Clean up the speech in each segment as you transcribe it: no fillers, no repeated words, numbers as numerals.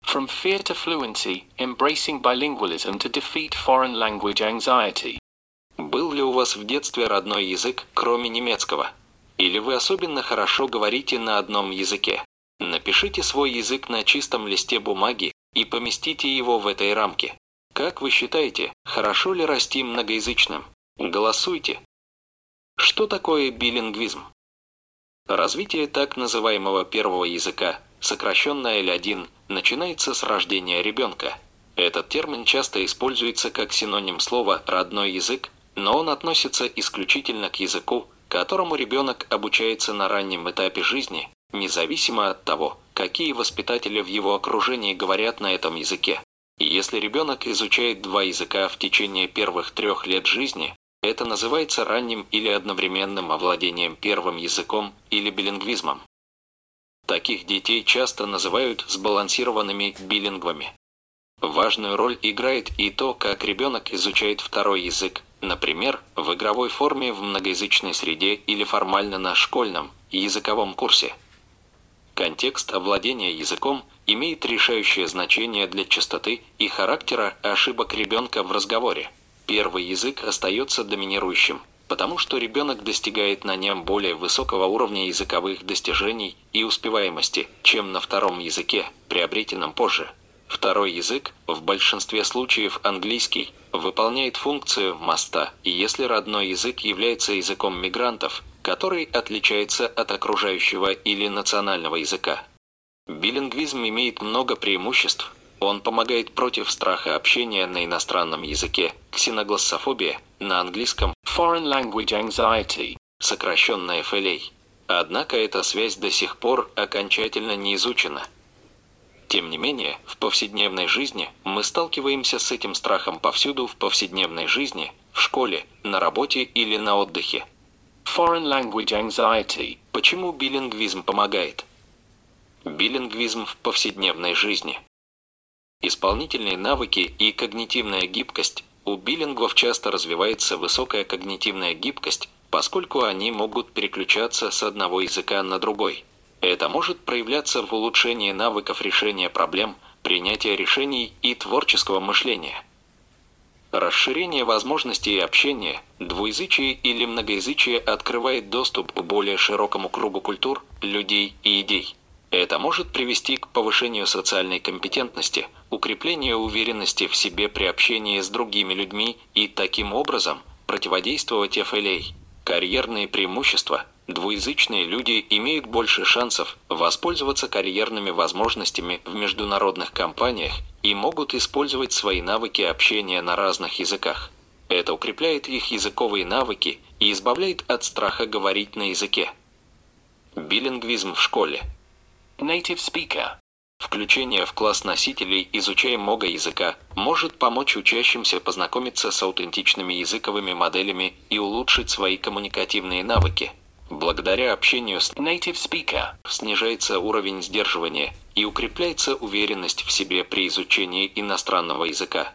From fear to fluency, embracing bilingualism to defeat foreign language anxiety. Был ли у вас в детстве родной язык, кроме немецкого? Или вы особенно хорошо говорите на одном языке? Напишите свой язык на чистом листе бумаги и поместите его в этой рамке. Как вы считаете, хорошо ли расти многоязычным? Голосуйте. Что такое билингвизм? Развитие так называемого первого языка, сокращенно L1, начинается с рождения ребенка. Этот термин часто используется как синоним слова «родной язык», но он относится исключительно к языку, которому ребенок обучается на раннем этапе жизни, независимо от того, какие воспитатели в его окружении говорят на этом языке. И если ребенок изучает два языка в течение первых 3 лет жизни, это называется ранним или одновременным овладением первым языком или билингвизмом. Таких детей часто называют сбалансированными билингвами. Важную роль играет и то, как ребенок изучает второй язык, например, в игровой форме в многоязычной среде или формально на школьном языковом курсе. Контекст овладения языком имеет решающее значение для частоты и характера ошибок ребенка в разговоре. Первый язык остается доминирующим, потому что ребенок достигает на нем более высокого уровня языковых достижений и успеваемости, чем на втором языке, приобретенном позже. Второй язык, в большинстве случаев английский, выполняет функцию моста, и если родной язык является языком мигрантов, который отличается от окружающего или национального языка. Билингвизм имеет много преимуществ. Он помогает против страха общения на иностранном языке, ксеноглоссофобия, на английском Foreign language anxiety. сокращенно FLA. Однако эта связь до сих пор окончательно не изучена. Тем не менее, в повседневной жизни мы сталкиваемся с этим страхом повсюду в повседневной жизни, в школе, на работе или на отдыхе. Foreign language anxiety. Почему билингвизм помогает? Билингвизм в повседневной жизни. Исполнительные навыки и когнитивная гибкость. У билингвов часто развивается высокая когнитивная гибкость, поскольку они могут переключаться с одного языка на другой. Это может проявляться в улучшении навыков решения проблем, принятия решений и творческого мышления. Расширение возможностей общения, двуязычие или многоязычие открывает доступ к более широкому кругу культур, людей и идей. Это может привести к повышению социальной компетентности, укреплению уверенности в себе при общении с другими людьми и таким образом противодействовать FLA. Карьерные преимущества. Двуязычные люди имеют больше шансов воспользоваться карьерными возможностями в международных компаниях и могут использовать свои навыки общения на разных языках. Это укрепляет их языковые навыки и избавляет от страха говорить на языке. Билингвизм в школе. Native speaker. Включение в класс носителей изучаемого языка может помочь учащимся познакомиться с аутентичными языковыми моделями и улучшить свои коммуникативные навыки. Благодаря общению с Native speaker. снижается уровень сдерживания и укрепляется уверенность в себе при изучении иностранного языка.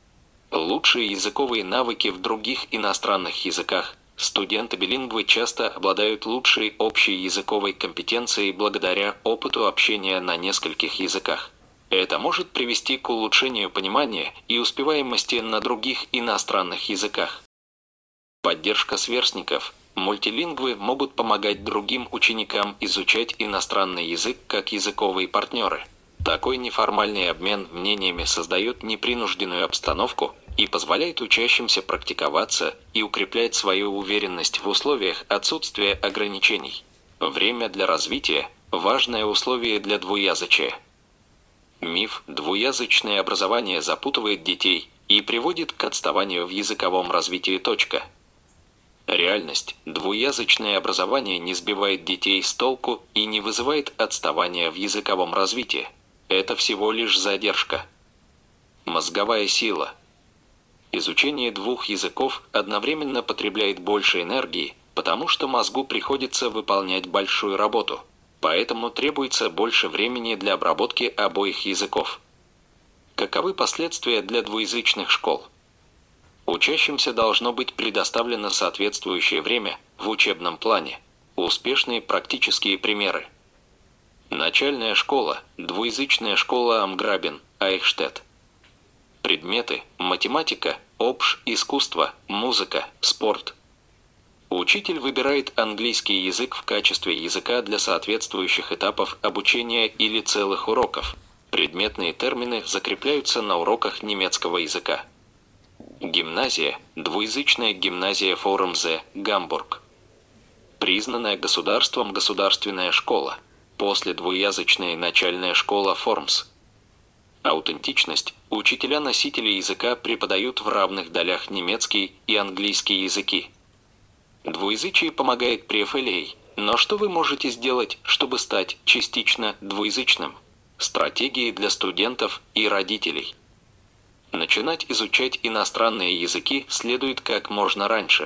Лучшие языковые навыки в других иностранных языках. Студенты-билингвы часто обладают лучшей общей языковой компетенцией благодаря опыту общения на нескольких языках. Это может привести к улучшению понимания и успеваемости на других иностранных языках. Поддержка сверстников. Мультилингвы могут помогать другим ученикам изучать иностранный язык как языковые партнеры. Такой неформальный обмен мнениями создает непринужденную обстановку и позволяет учащимся практиковаться и укреплять свою уверенность в условиях отсутствия ограничений. Время для развития – важное условие для двуязычия. Миф «двуязычное образование запутывает детей и приводит к отставанию в языковом развитии. Реальность. Двуязычное образование не сбивает детей с толку и не вызывает отставания в языковом развитии. Это всего лишь задержка. Мозговая сила. Изучение двух языков одновременно потребляет больше энергии, потому что мозгу приходится выполнять большую работу. Поэтому требуется больше времени для обработки обоих языков. Каковы последствия для двуязычных школ? Учащимся должно быть предоставлено соответствующее время в учебном плане. Успешные практические примеры. Начальная школа, двуязычная школа Амграбен, Айхштет. Предметы: математика, обж, искусство, музыка, спорт. Учитель выбирает английский язык в качестве языка для соответствующих этапов обучения или целых уроков. Предметные термины закрепляются на уроках немецкого языка. Гимназия, двуязычная гимназия Форумзе, Гамбург. Признанная государством государственная школа. После двуязычная начальная школа Формс. Аутентичность. Учителя-носители языка преподают в равных долях немецкий и английский языки. Двуязычие помогает при FLA, но что вы можете сделать, чтобы стать частично двуязычным? Стратегии для студентов и родителей. Начинать изучать иностранные языки следует как можно раньше.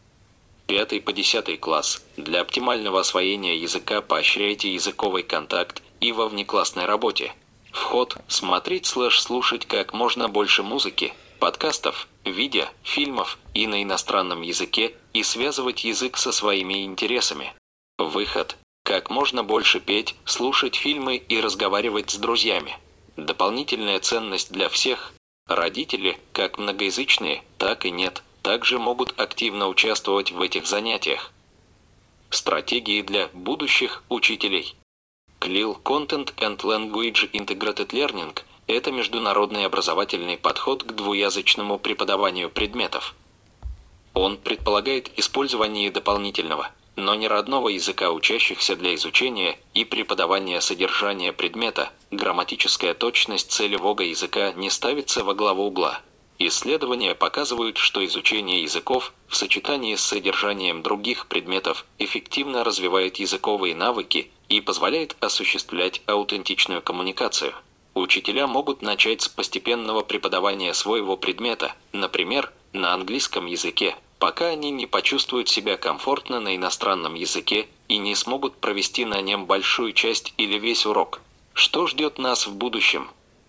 5 по 10 класс. Для оптимального освоения языка поощряйте языковый контакт и во внеклассной работе. Вход – смотреть/слушать как можно больше музыки, подкастов, видео, фильмов и на иностранном языке и связывать язык со своими интересами. Выход – как можно больше петь, слушать фильмы и разговаривать с друзьями. Дополнительная ценность для всех – родители, как многоязычные, так и нет, также могут активно участвовать в этих занятиях. Стратегии для будущих учителей. CLIL Content and Language Integrated Learning – это международный образовательный подход к двуязычному преподаванию предметов. Он предполагает использование дополнительного, но не родного языка учащихся для изучения и преподавания содержания предмета. Грамматическая точность целевого языка не ставится во главу угла. Исследования показывают, что изучение языков в сочетании с содержанием других предметов эффективно развивает языковые навыки и позволяет осуществлять аутентичную коммуникацию. Учителя могут начать с постепенного преподавания своего предмета, например, на английском языке, пока они не почувствуют себя комфортно на иностранном языке и не смогут провести на нем большую часть или весь урок. Что ждет нас в будущем?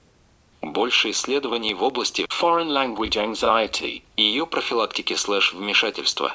Больше исследований в области Foreign language anxiety и ее профилактики/вмешательства.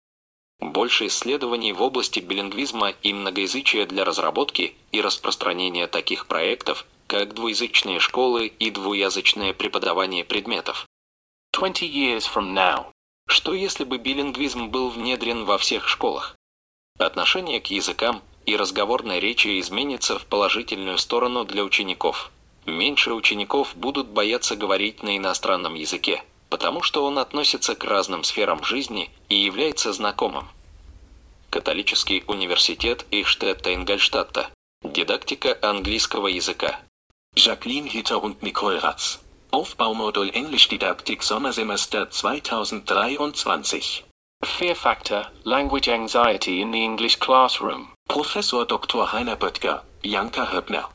Больше исследований в области билингвизма и многоязычия для разработки и распространения таких проектов, как двуязычные школы и двуязычное преподавание предметов. 20 years from now. Что если бы билингвизм был внедрен во всех школах? Отношение к языкам и разговорной речи изменится в положительную сторону для учеников. Меньше учеников будут бояться говорить на иностранном языке, потому что он относится к разным сферам жизни и является знакомым. Католический университет Eichstätt-Ingolstadt. Дидактика английского языка. Jacqueline Hitter und Nicole Ratz. Aufbaumodul Englischdidaktik Sommersemester 2023. Fear factor, language anxiety in the English classroom. Professor Dr. Heiner Böttger, Bianca Höppner.